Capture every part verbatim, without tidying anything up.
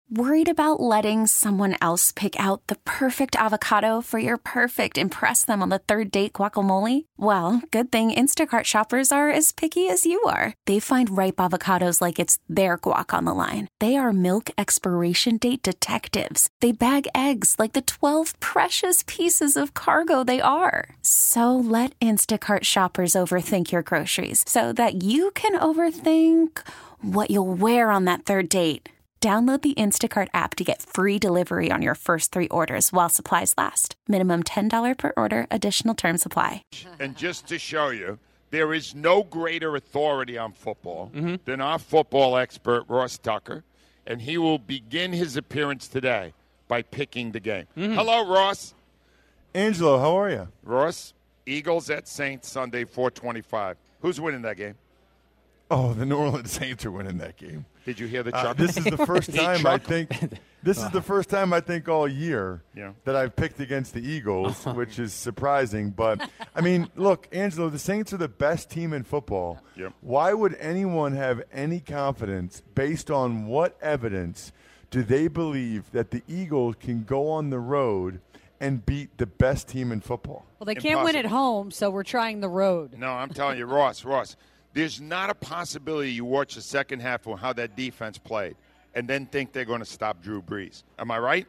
Worried about letting someone else pick out the perfect avocado for your perfect impress them on the third date guacamole? Well, good thing Instacart shoppers are as picky as you are. They find ripe avocados like it's their guac on the line. They are milk expiration date detectives. They bag eggs like the twelve precious pieces of cargo they are. So let Instacart shoppers overthink your groceries so that you can overthink what you'll wear on that third date. Download the Instacart app to get free delivery on your first three orders while supplies last. Minimum ten dollars per order. Additional terms apply. And just to show you, there is no greater authority on football mm-hmm. than our football expert, Ross Tucker. And he will begin his appearance today by picking the game. Mm-hmm. Hello, Ross. Angelo, how are you? Ross, Eagles at Saints Sunday, four twenty-five. Who's winning that game? Oh, the New Orleans Saints are winning that game. Did you hear the uh, chuckle? This is the first time I think. This is the first time I think all year yeah. that I've picked against the Eagles, which is surprising. But I mean, look, Angelo, the Saints are the best team in football. Yep. Why would anyone have any confidence based on what evidence do they believe that the Eagles can go on the road and beat the best team in football? Well, they can't Impossible. win at home, so we're trying the road. No, I'm telling you, Ross, Ross. There's not a possibility you watch the second half of how that defense played and then think they're going to stop Drew Brees. Am I right?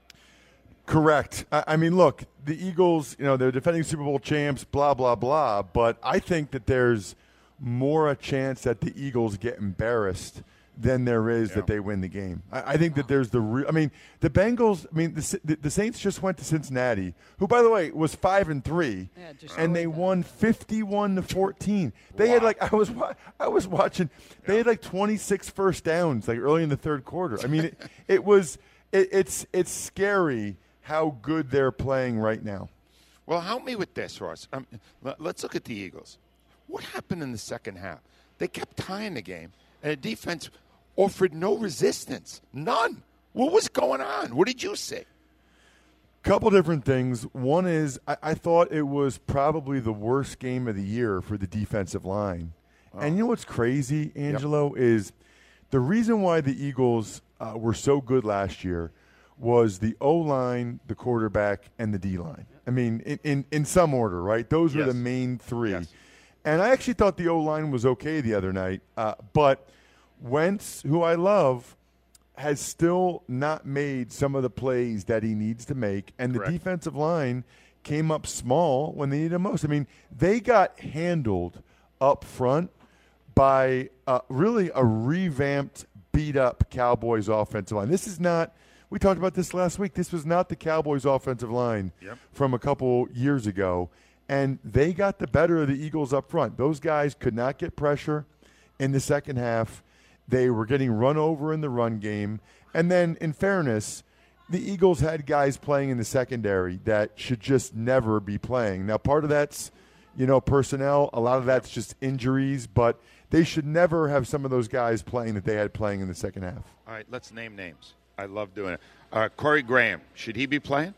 Correct. I, I mean, look, the Eagles, you know, they're defending Super Bowl champs, blah, blah, blah. But I think that there's more a chance that the Eagles get embarrassed than there is yeah. that they win the game. I, I think that there's the real – I mean, the Bengals – I mean, the, the, the Saints just went to Cincinnati, who, by the way, was five and three, yeah, and they that. won fifty-one to fourteen. They wow. had, like – I was I was watching – they had, like, twenty-six first downs, like, early in the third quarter. I mean, it, it was it, – it's it's scary how good they're playing right now. Well, help me with this, Ross. Um, let's look at the Eagles. What happened in the second half? They kept tying the game, and the defense – offered no resistance. None. What was going on? What did you see? Couple different things. One is I, I thought it was probably the worst game of the year for the defensive line. Oh. And you know what's crazy, Angelo, yep. is the reason why the Eagles uh, were so good last year was the O-line, the quarterback, and the D-line. I mean, in, in, in some order, right? Those yes. were the main three. Yes. And I actually thought the O-line was okay the other night, uh, but – Wentz, who I love, has still not made some of the plays that he needs to make, and Correct. the defensive line came up small when they needed it most. I mean, they got handled up front by uh, really a revamped, beat-up Cowboys offensive line. This is not – we talked about this last week. This was not the Cowboys offensive line yep. from a couple years ago, and they got the better of the Eagles up front. Those guys could not get pressure in the second half. They were getting run over in the run game. And then, in fairness, the Eagles had guys playing in the secondary that should just never be playing. Now, part of that's, you know, personnel. A lot of that's just injuries. But they should never have some of those guys playing that they had playing in the second half. All right, let's name names. I love doing it. Uh, Corey Graham, should he be playing?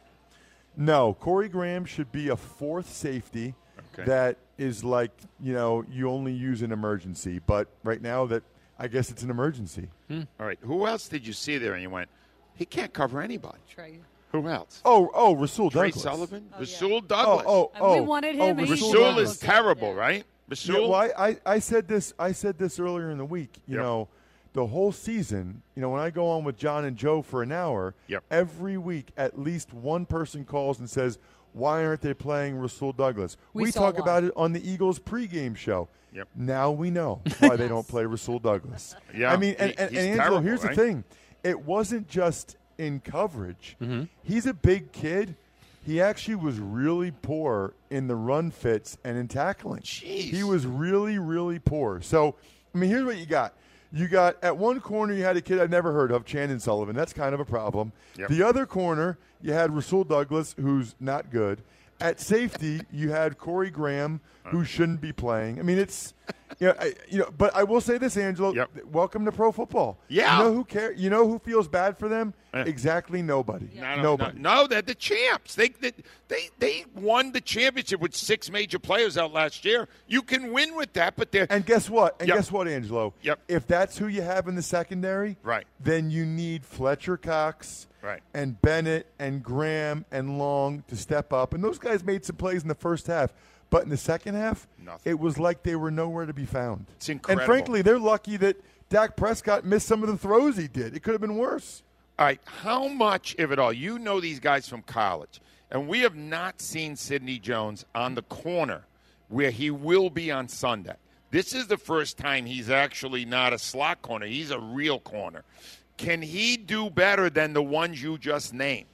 No. Corey Graham should be a fourth safety okay. that is like, you know, you only use in emergency. But right now that – I guess it's an emergency. Hmm. All right. Who else did you see there and you went, he can't cover anybody? Trey. Who else? Oh, oh, Rasul Trey Douglas. Sullivan? Oh, Rasul yeah. Douglas. Oh, oh, oh. We wanted him. Oh, Rasul, Rasul is terrible, yeah. right? Rasul? Yeah, well, I, I, I said this I said this earlier in the week. You yep. know, the whole season, you know, when I go on with John and Joe for an hour, yep. every week at least one person calls and says, why aren't they playing Rasul Douglas? We, we saw talk one. about it on the Eagles pregame show. Yep. Now we know why they don't play Rasul Douglas. Yeah, I mean, and, he, and, and Angelo, terrible, here's right? the thing. It wasn't just in coverage. Mm-hmm. He's a big kid. He actually was really poor in the run fits and in tackling. Jeez. He was really, really poor. So, I mean, here's what you got. You got at one corner you had a kid I've never heard of, Chandon Sullivan. That's kind of a problem. Yep. The other corner, you had Rasul Douglas, who's not good. At safety, you had Corey Graham, who shouldn't be playing. I mean, it's You know, I, you know, but I will say this, Angelo. Yep. Welcome to pro football. Yeah. You know who care? You know who feels bad for them? Eh. Exactly nobody. No, no, Nobody. No, no, they're the champs. They, they they they won the championship with six major players out last year. You can win with that, but they're And guess what? And Yep. guess what, Angelo? Yep. If that's who you have in the secondary, Right. then you need Fletcher Cox Right. and Bennett and Graham and Long to step up. And those guys made some plays in the first half. But in the second half, Nothing. it was like they were nowhere to be found. It's incredible. And frankly, they're lucky that Dak Prescott missed some of the throws he did. It could have been worse. All right, how much, if at all, you know these guys from college, and we have not seen Sidney Jones on the corner where he will be on Sunday. This is the first time he's actually not a slot corner. He's a real corner. Can he do better than the ones you just named?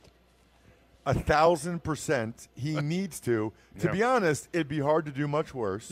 A thousand percent he needs to. To Yeah. be honest, it'd be hard to do much worse.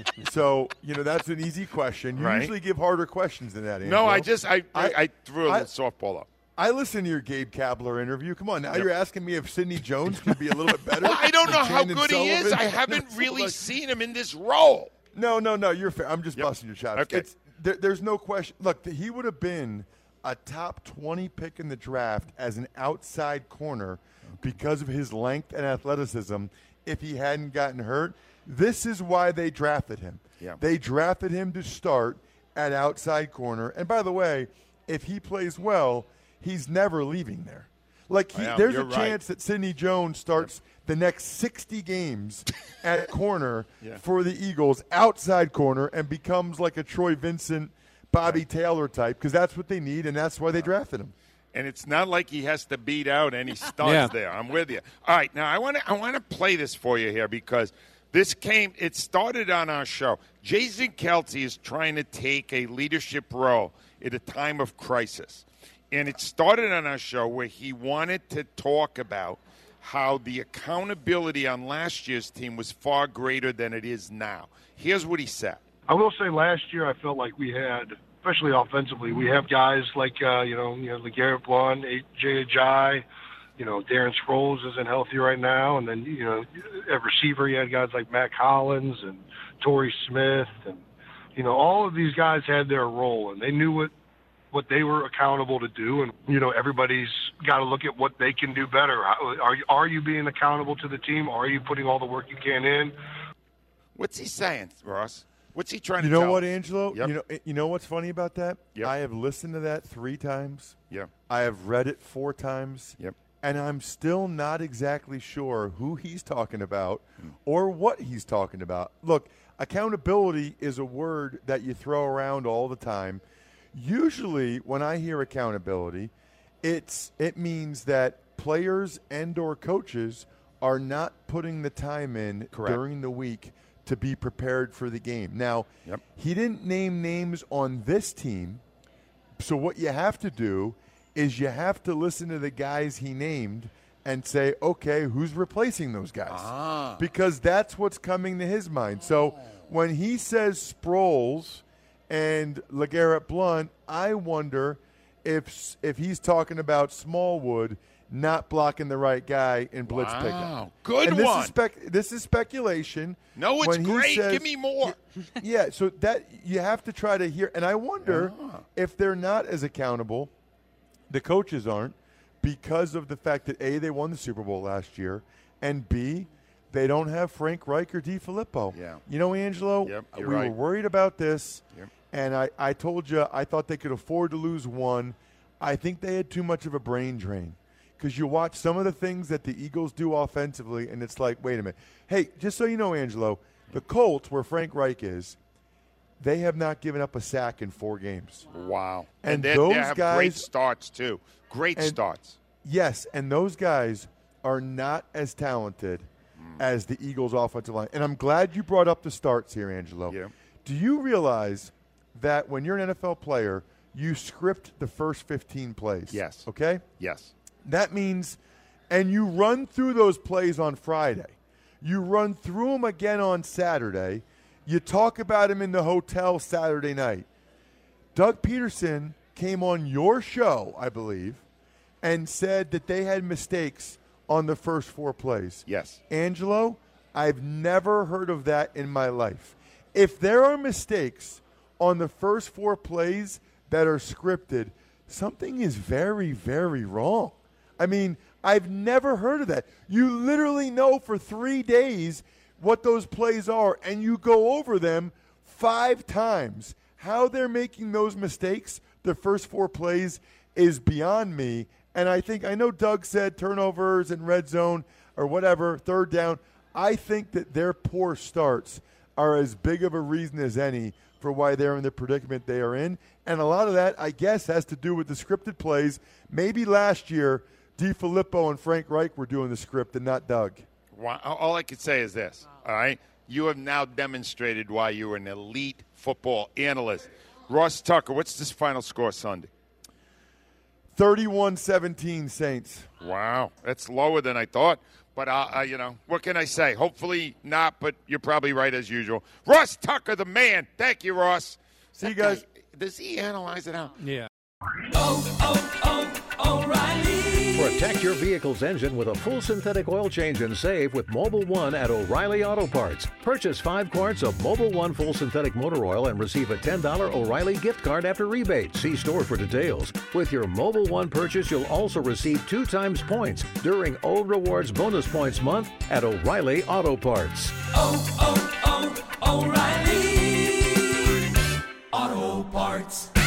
So, you know, that's an easy question. You Right. usually give harder questions than that, No, Angelo. I just I I, I- I threw a I- little softball up. I listened to your Gabe Kapler interview. Come on, now Yep. you're asking me if Sidney Jones could be a little bit better. Well, I don't know than how Chandon good he is. Sullivan? I haven't It's really like- seen him in this role. No, no, no. You're fair. I'm just Yep. busting your chops. Okay. It's, there, there's no question. Look, he would have been a top twenty pick in the draft as an outside corner because of his length and athleticism if he hadn't gotten hurt. This is why they drafted him. Yeah. They drafted him to start at outside corner. And by the way, if he plays well, he's never leaving there. Like he, Yeah, there's a you're right. chance that Sidney Jones starts the next sixty games at corner Yeah. for the Eagles, outside corner, and becomes like a Troy Vincent, Bobby Taylor type, because that's what they need, and that's why they drafted him. And it's not like he has to beat out any studs Yeah. there. I'm with you. All right, now I want to I want to play this for you here because this came. It started on our show. Jason Kelce is trying to take a leadership role at a time of crisis, and it started on our show where he wanted to talk about how the accountability on last year's team was far greater than it is now. Here's what he said. I will say last year I felt like we had, especially offensively, we have guys like, uh, you know, you know, LeGarrette Blount, A J Ajayi, you know, Darren Sproles isn't healthy right now. And then, you know, at receiver, you had guys like Matt Collins and Torrey Smith. And, you know, all of these guys had their role, and they knew what, what they were accountable to do. And, you know, everybody's got to look at what they can do better. Are, you- are you being accountable to the team? Are you putting all the work you can in? What's he saying, Ross? What's he trying You to know tell what, us? Angelo? Yep. You know, you know what's funny about that? Yep. I have listened to that three times. Yeah. I have read it four times. Yep. And I'm still not exactly sure who he's talking about Hmm. or what he's talking about. Look, accountability is a word that you throw around all the time. Usually when I hear accountability, it's it means that players and or coaches are not putting the time in Correct. during the week to be prepared for the game. Now, Yep. he didn't name names on this team, so what you have to do is you have to listen to the guys he named and say, okay, who's replacing those guys? Ah. Because that's what's coming to his mind. So when he says Sproles and LeGarrette Blount, I wonder if if he's talking about Smallwood not blocking the right guy in blitz Wow. pickup. Good and this one. Is spec- this is speculation. No, it's When he great. says- Give me more. Yeah, so that you have to try to hear. And I wonder Ah. if they're not as accountable, the coaches aren't, because of the fact that A, they won the Super Bowl last year, and B, they don't have Frank Reich or DiFilippo. Yeah. You know, Angelo, Yep, we you're were right. worried about this, Yep. and I, I told you I thought they could afford to lose one. I think they had too much of a brain drain. Because you watch some of the things that the Eagles do offensively, and it's like, wait a minute. Hey, just so you know, Angelo, the Colts, where Frank Reich is, they have not given up a sack in four games. Wow. And they, those they have guys- great starts, too. Great And- starts. Yes, and those guys are not as talented Hmm. as the Eagles' offensive line. And I'm glad you brought up the starts here, Angelo. Yeah. Do you realize that when you're an N F L player, you script the first fifteen plays? Yes. Okay? Yes. That means, and you run through those plays on Friday. You run through them again on Saturday. You talk about them in the hotel Saturday night. Doug Peterson came on your show, I believe, and said that they had mistakes on the first four plays. Yes. Angelo, I've never heard of that in my life. If there are mistakes on the first four plays that are scripted, something is very, very wrong. I mean, I've never heard of that. You literally know for three days what those plays are, and you go over them five times. How they're making those mistakes, the first four plays, is beyond me. And I think, I know Doug said turnovers and red zone or whatever, third down. I think that their poor starts are as big of a reason as any for why they're in the predicament they are in. And a lot of that, I guess, has to do with the scripted plays. Maybe last year, DiFilippo and Frank Reich were doing the script and not Doug. All I could say is this, all right? You have now demonstrated why you're an elite football analyst. Ross Tucker, what's this final score Sunday? thirty-one seventeen Saints. Wow, that's lower than I thought. But, uh, uh, you know, what can I say? Hopefully not, but you're probably right as usual. Ross Tucker, the man. Thank you, Ross. See you guys. Does he analyze it out? Yeah. Oh, oh, oh, O'Reilly. Protect your vehicle's engine with a full synthetic oil change and save with Mobil one at O'Reilly Auto Parts. Purchase five quarts of Mobil one full synthetic motor oil and receive a ten dollars O'Reilly gift card after rebate. See store for details. With your Mobil one purchase, you'll also receive two times points during O Rewards Bonus Points Month at O'Reilly Auto Parts. Oh, oh, oh, O'Reilly Auto Parts.